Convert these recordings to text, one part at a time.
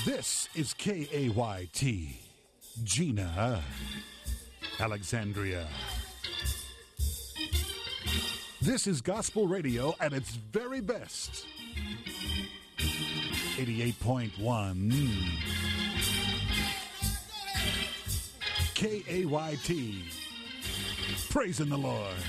This is KAYT, Gina, Alexandria. This is gospel radio at its very best. 88.1 KAYT. Praising the Lord.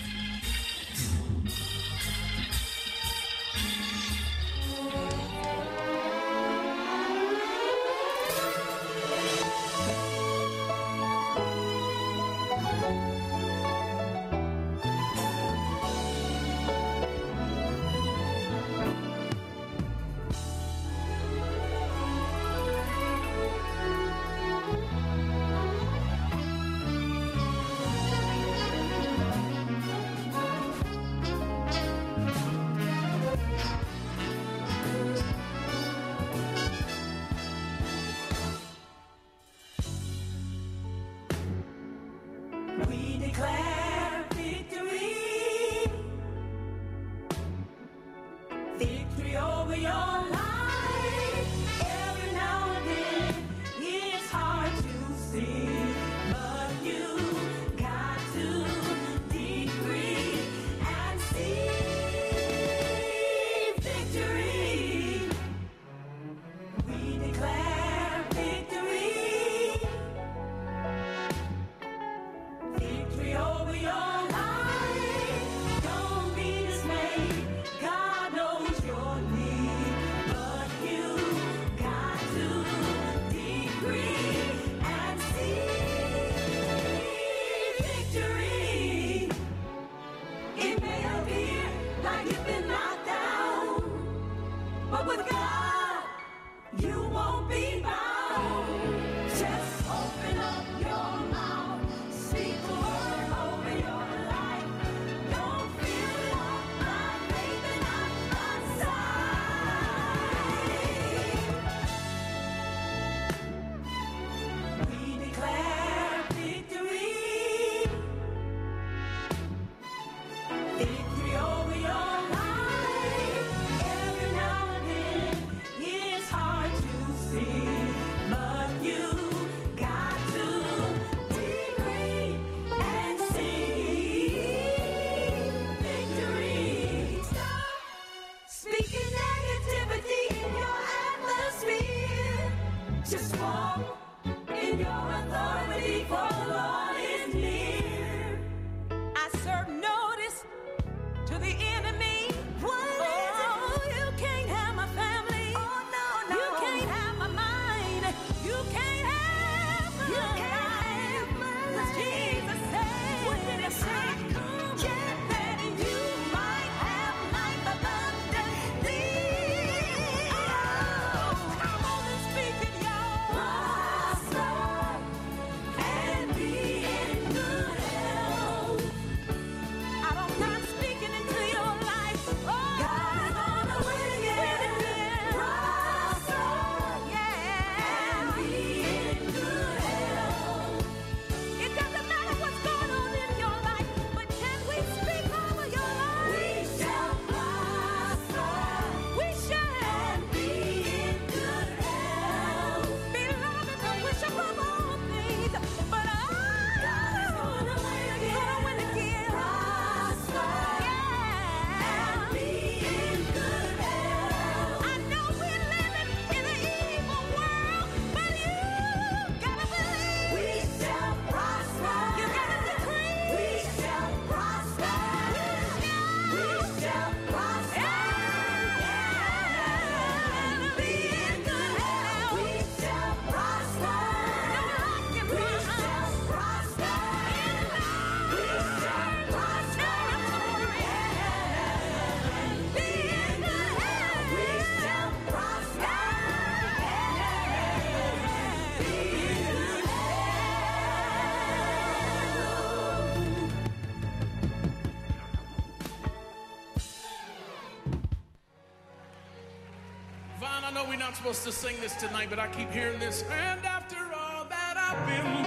Supposed to sing this tonight, but I keep hearing this. And after all that I've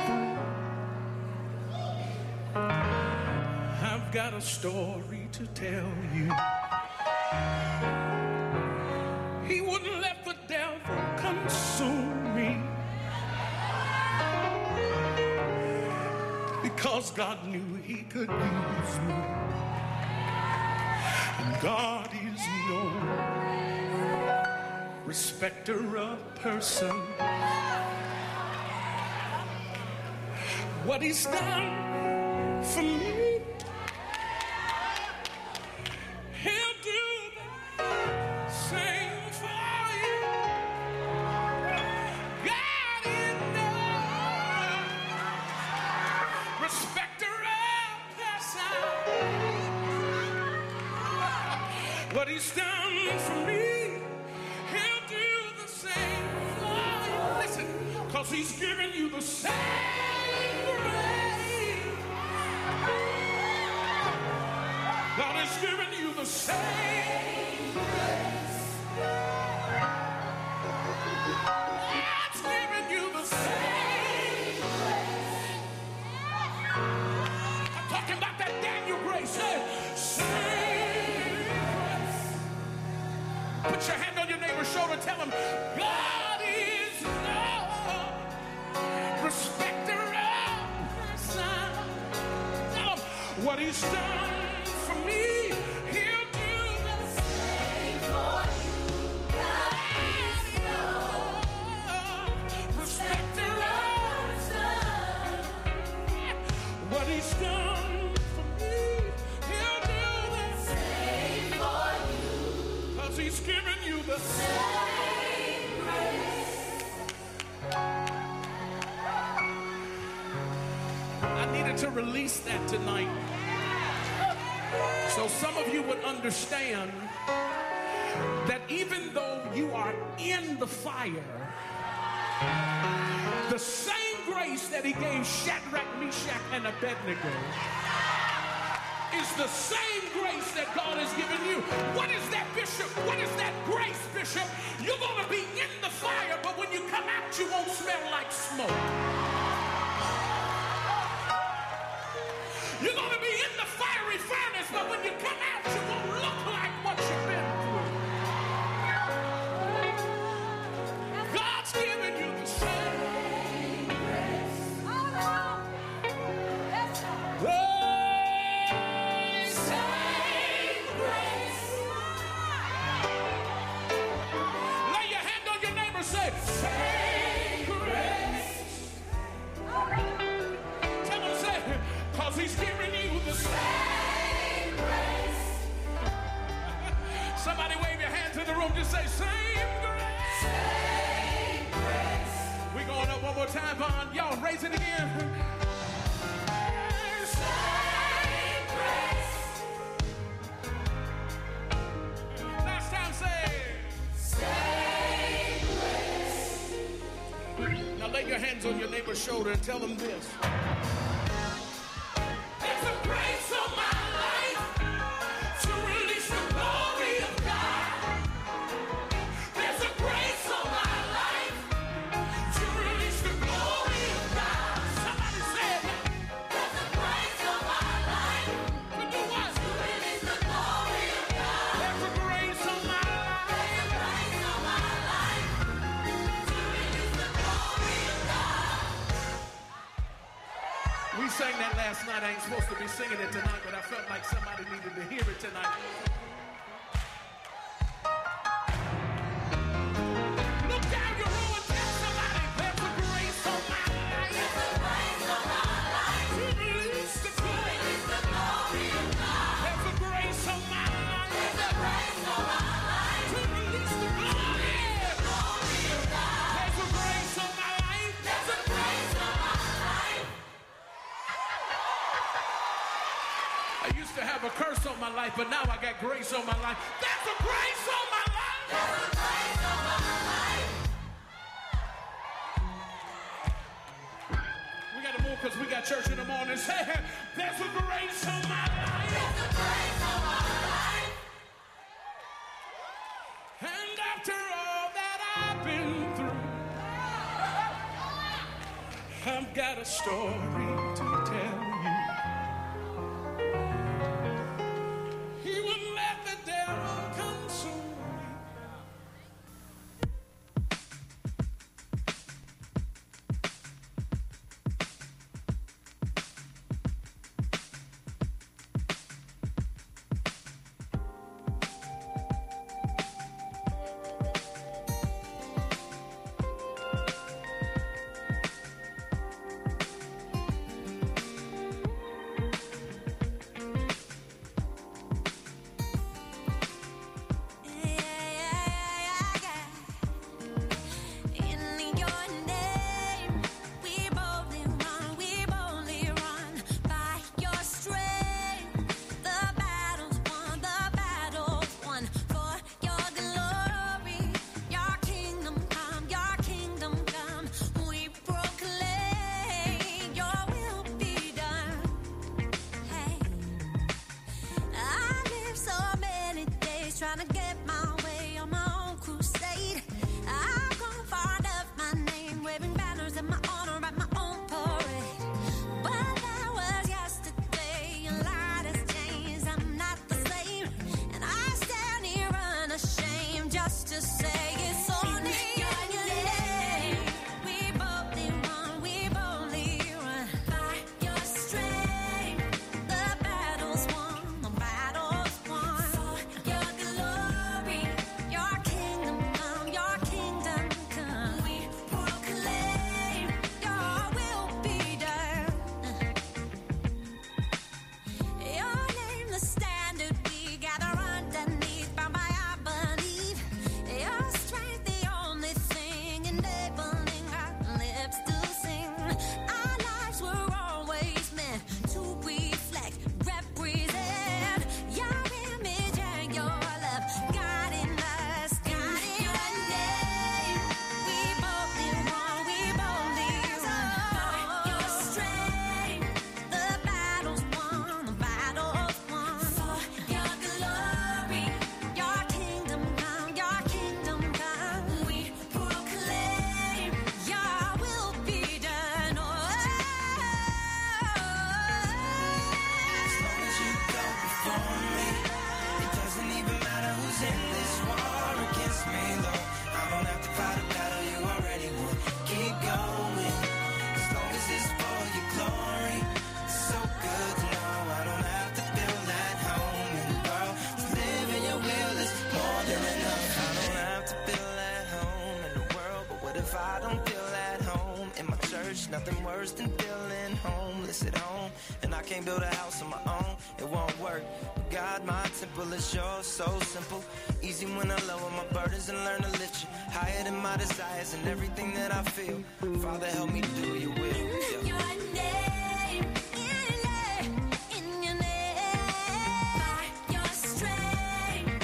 been through, I've got a story to tell you. He wouldn't let the devil consume because God knew he could use me. And God is no respecter of person. What he's done for me, he'll do the same for you. God is no respecter of person. What he's done for me, he'll do the same for you. Listen, because he's giving you the same grace. God is giving you the same grace. God's giving you the same grace. I'm talking about that Daniel grace. Same grace. Put your hand on your neighbor's shoulder. Tell him, God is no respecter of person. Tell him what he's done for me, he'll do the same for you. God is no respecter of person. What he's done for me, he'll do the same for you. 'Cause he's given you the same grace. I needed to release that tonight, so some of you would understand that even though you are in the fire, the same grace that he gave Shadrach, Meshach, and Abednego is the same grace that God has given you. What is that, Bishop? What is that grace, Bishop? You're going to be in the fire, but when you come out, you won't smell like smoke. You're going to be in the fiery furnace, but when you come out, you won't look like what you've been through. God's giving you the same grace. Same grace. Lay your hand on your neighbor, say, same grace. Tell him, say, 'cause he's giving you the same grace. Somebody wave your hands in the room, just say, same grace. Same grace. We're going up one more time, Vaughn. Y'all raise it again. Same grace. Last time, say, same grace. Now lay your hands on your neighbor's shoulder and tell them this. There's a grace on my life to release the glory of God. There's a grace on my life to release the glory of God. Somebody said, there's a grace on my life to do what? To release the glory of God. There's a grace on my life. There's a grace on my life to release the glory of God. We sang that last night. I ain't supposed to be singing it tonight, but I felt like somebody needed to hear it tonight. Look down your row and tell somebody, there's a grace on my life. There's a grace on my life to release the glory of God. There's a grace on my life. There's a grace on my life to release the glory of God. There's a grace on my life. There's a grace on my life. I used to have a curse on my life, but now I got grace on my life. There's a grace on my life. There's a grace on my life. We got to move because we got church in the morning. Say, there's a grace on my life. There's a grace on my life. And after all that I've been through, I've got a story to tell you. He wouldn't let the devil consume me. trying to get my way on my own crusade. I've gone far enough, my name, waving banners in my honor at my own parade. But that was yesterday, a lot has changed, I'm not the same. And I stand here unashamed just to say it's only your name. We boldly run, we boldly run. By your strength, the battle's won, the battle's won. For your glory, your kingdom come, your kingdom come. We proclaim your will be done. Your name, the standard we gather underneath, bound by our belief. Your strength, the only thing enabling our lips to sing. Our lives were always meant to reflect, represent your image and your love, guiding us, guiding your name. We boldly run, we boldly run. Your strength, the battle's won, the battle's won. For your glory, your kingdom come, your kingdom come. We proclaim your will be done. As long as you go before me, it doesn't even matter who's in this war against me, Lord. I don't have to fight a battle you already won. Keep going, as long as it's for your glory. It's so good to know I don't have to feel at home in the world. To live in your will is more than enough. I don't have to feel at home in the world, but what if I don't feel at home in my church? Nothing worse than feeling homeless at home, and I can't build a house on my own. It won't work. But God, my temple is yours, so simple. Easy when I lower my burdens and learn to lift you higher than my desires and everything that I feel. Father, help me do your will. Yeah. Your name, in your name, by your strength,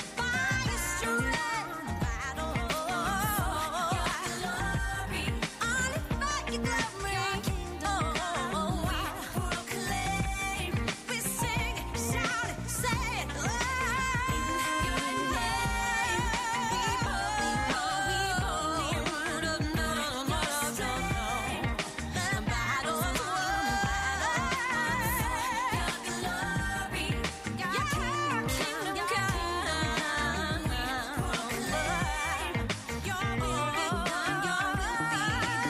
battle, your glory, only for your glory, your kingdom, we proclaim, we sing, shout it, say it, in your name, we boldly run, the battle's won, your glory, your kingdom come, we proclaim your will be done, your will be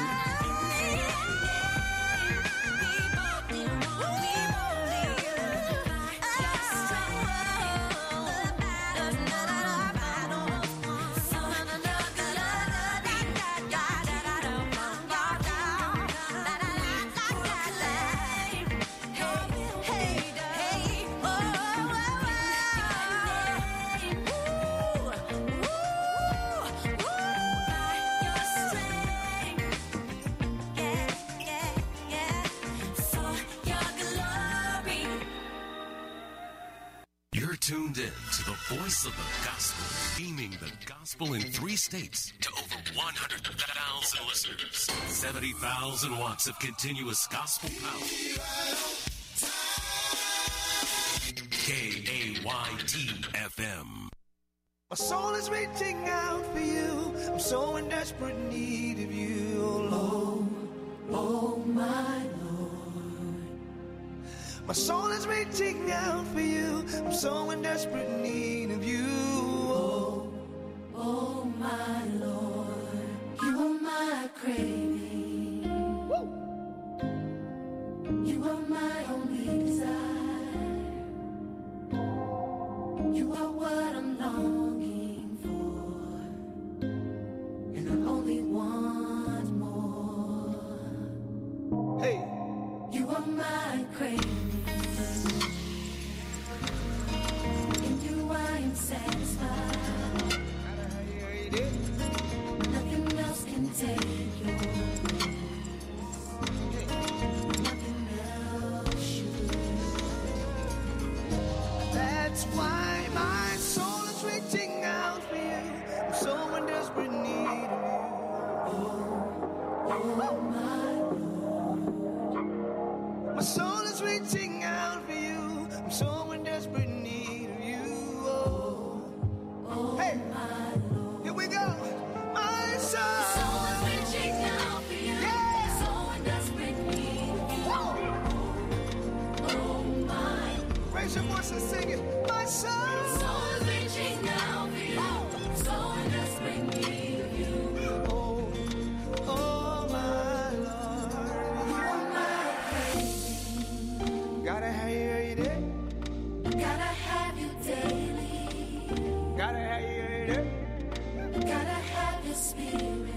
done. We boldly run, we boldly run. Your strength, the battle's won. For your You're tuned in to the voice of the gospel, beaming the gospel in 3 states to over 100,000 listeners. 70,000 watts of continuous gospel power. KAYT FM. My soul is reaching out for you. I'm so in desperate need of you, oh Lord. Oh my Lord. My soul is reaching out for you. I'm so in desperate need of you, oh. Oh my Lord, you are my craving. You are my only desire. You are what I'm longing for, and I only want more. Hey. You are my craving. In you I am satisfied. Nothing else can take your place. Nothing else should. That's why my soul is reaching out for you. I'm so in desperate need of you. Oh my Lord. My soul is reaching out for you. I'm so in desperate need of you. Oh, your voice and sing it. My soul. Soul is reaching out for you. So in desperate need of you. Oh, oh, my Lord. You are my baby. Gotta have you every day. Gotta have you daily. Gotta have you every day. Gotta have your spirit.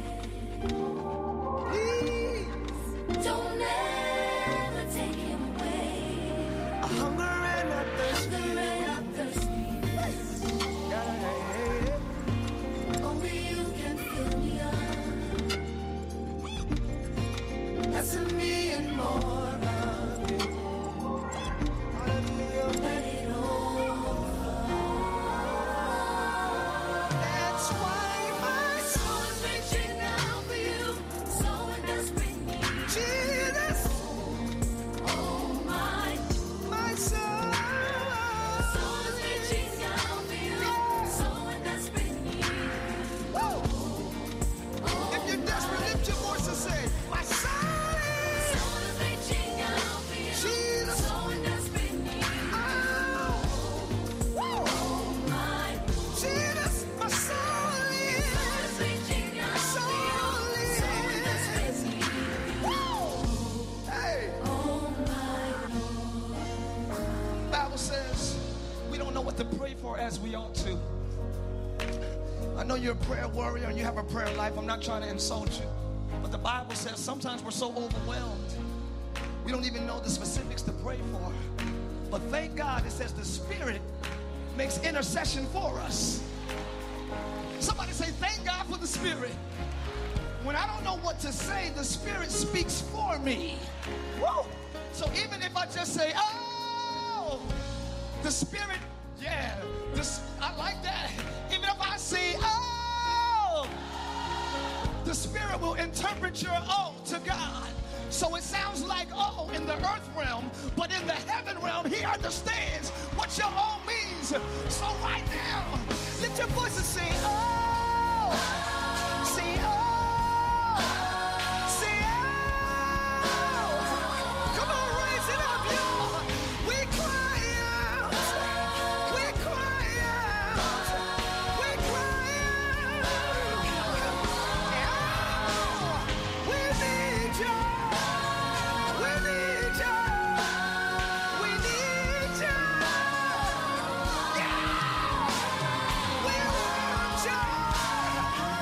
Please. Don't ever take him away. I hunger and I thirst for Hunger you. and I thirst for you. Gotta have you every day. Only you can fill me up. Less of me and more of you. Hallelujah. Let it That's why my soul is reaching out for you. So in desperate need. Jesus, Oh my. my soul. Soul is reaching out for you. So in desperate need. Woo! If you're desperate, lift your voice and say, my soul is. Soul is reaching out for you. Jesus. So in desperate need. Oh, woo! My Jesus, my soul is. soul is reaching out for you. So in desperate need. Woo! Hey, Oh my. Bible says we don't know what to pray for as we ought to. I know you're a prayer warrior and you have a prayer life. I'm not trying to insult you. But the Bible says sometimes we're so overwhelmed, we don't even know the specifics to pray for. But thank God it says the Spirit makes intercession for us. Somebody say, thank God for the Spirit. When I don't know what to say, the Spirit speaks for me. Woo! So even if I just say, oh, the Spirit, yeah, I like that. Even if I say, oh, the Spirit will interpret your oh to God. So it sounds like oh in the earth realm, but in the heaven realm, he understands what your oh means. So right now, lift your voice and sing, oh, say oh, say oh. Come on, raise it up, y'all. We cry out, we cry out, we cry out. Oh, we need you. We need you. We need you. Yeah. We want you.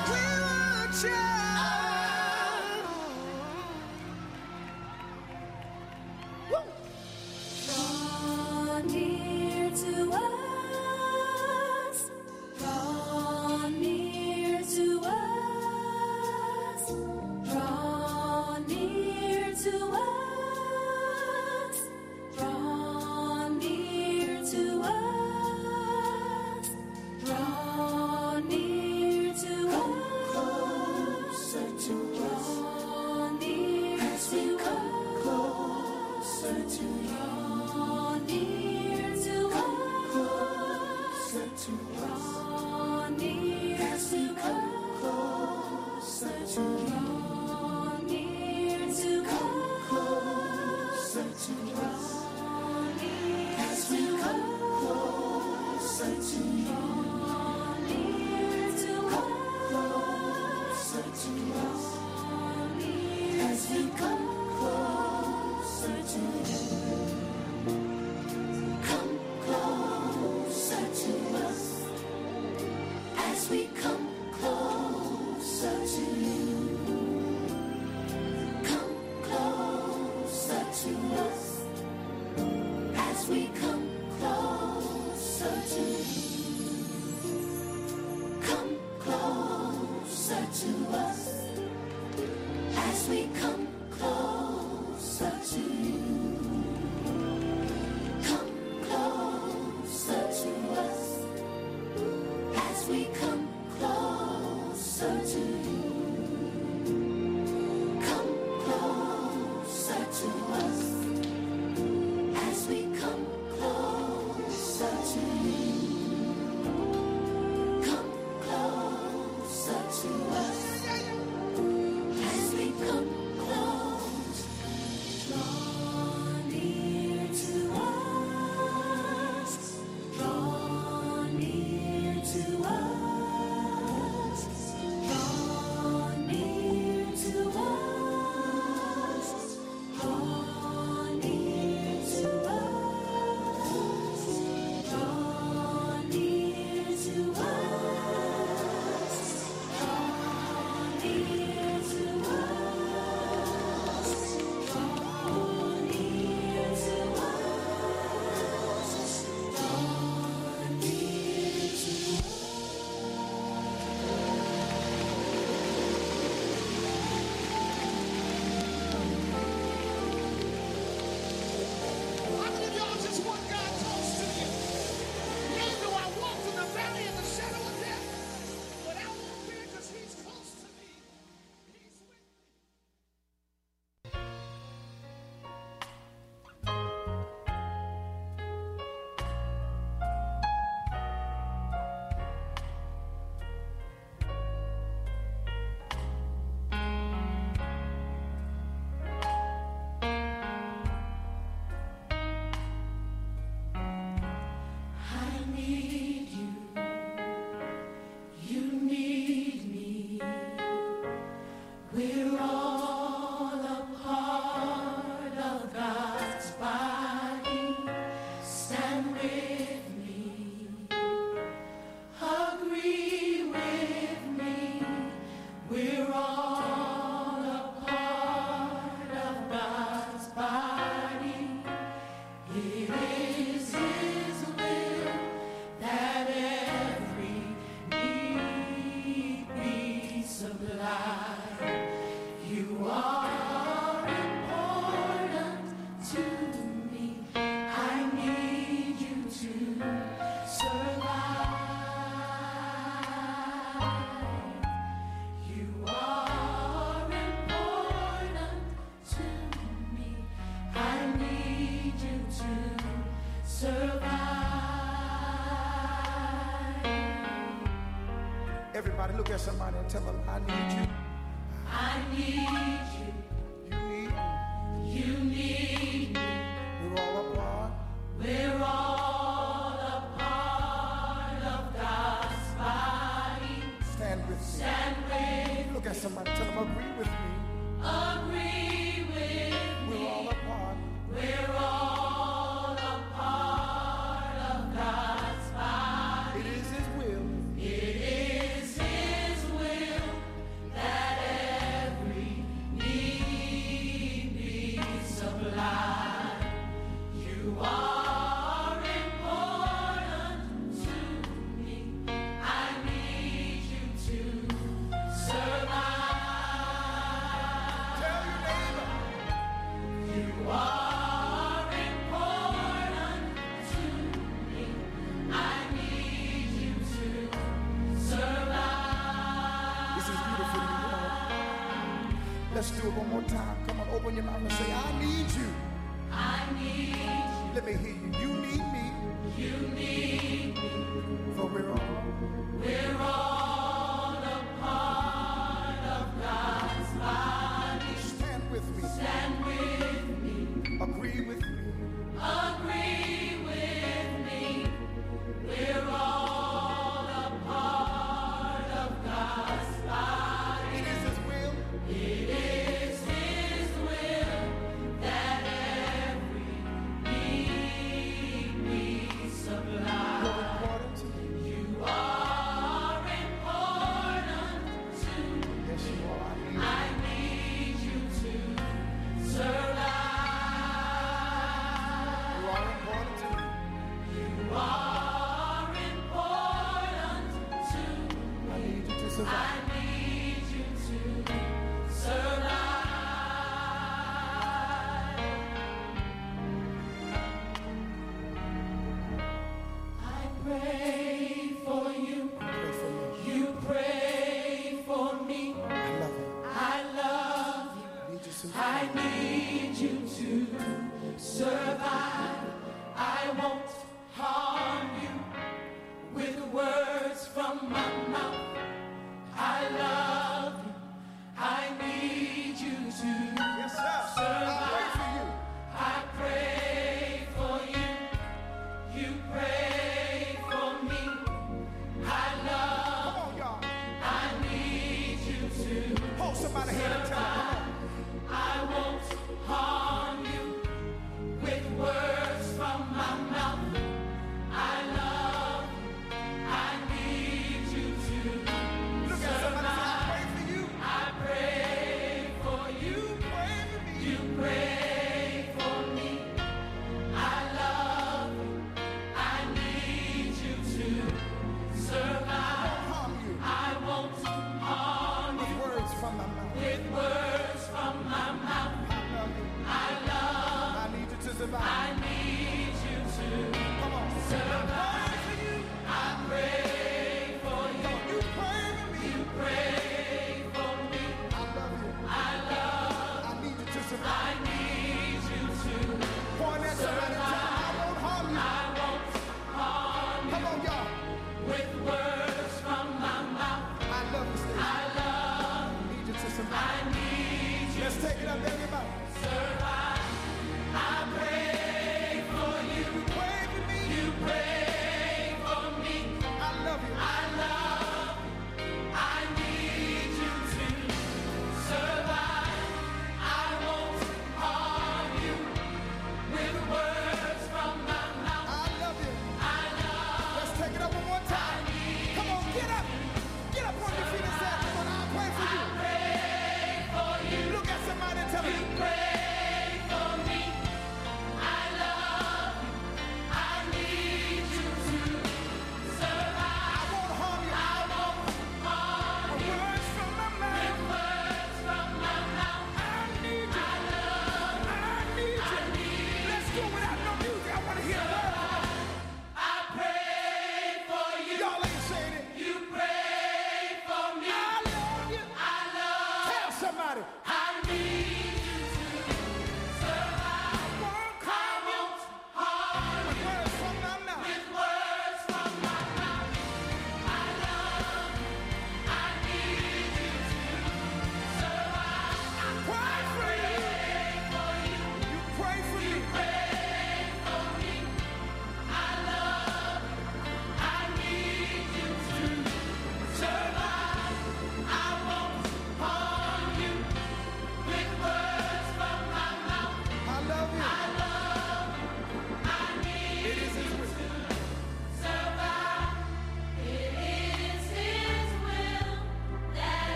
Everybody look at somebody and tell them, I need you. I need you. You need me. You need me. We're all a part. We're all a part of God's body. Stand with me. Stand with Look at somebody, tell them, agree with me. Agree with We're all a part. We're all a part of God's body. It is His will. It is His will that every need be supplied. You are important to me. I need you to survive. Tell your neighbor. You are important to me. I need you to survive. This is beautiful, you know. Let's do it one more time. Come on, open your mouth and say, I need you. I need you. Let me hear you. You need me. You need me. For we're all. We're all a part of God's body. Stand with me. Stand with me. Agree with me. Agree with me. We're all a part of God's body. It is His will. It is His will that every need be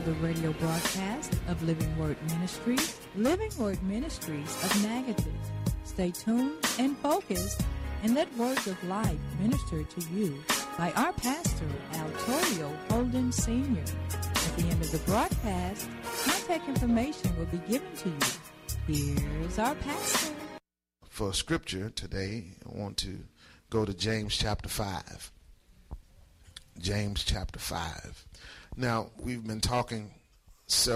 the radio broadcast of Living Word Ministries, Living Word Ministries of Negative. Stay tuned and focused and let words of life minister to you by our pastor, Altorio Holden Sr. At the end of the broadcast, contact information will be given to you. Here's our pastor. For scripture today, I want to go to James chapter 5. James chapter 5. Now, we've been talking several